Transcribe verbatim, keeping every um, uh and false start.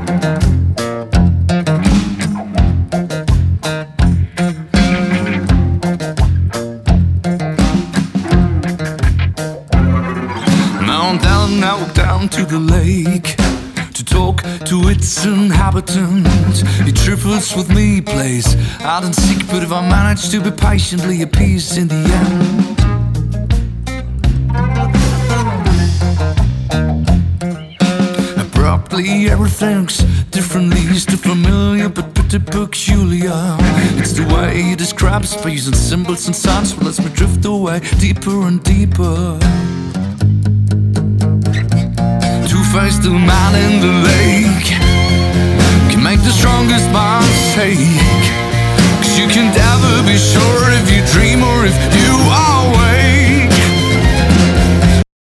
Now I'm down, now down to the lake to talk to its inhabitants. He trifles with me, plays hide and seek, but if I manage to be patiently appeased in the end, abruptly everything's differently, still familiar but pretty peculiar. It's the way he describes space and symbols and signs that lets me drift away deeper and deeper. Two-faced the man in the lake can make the strongest minds ache, 'cause you can never be sure if you dream or if you are awake.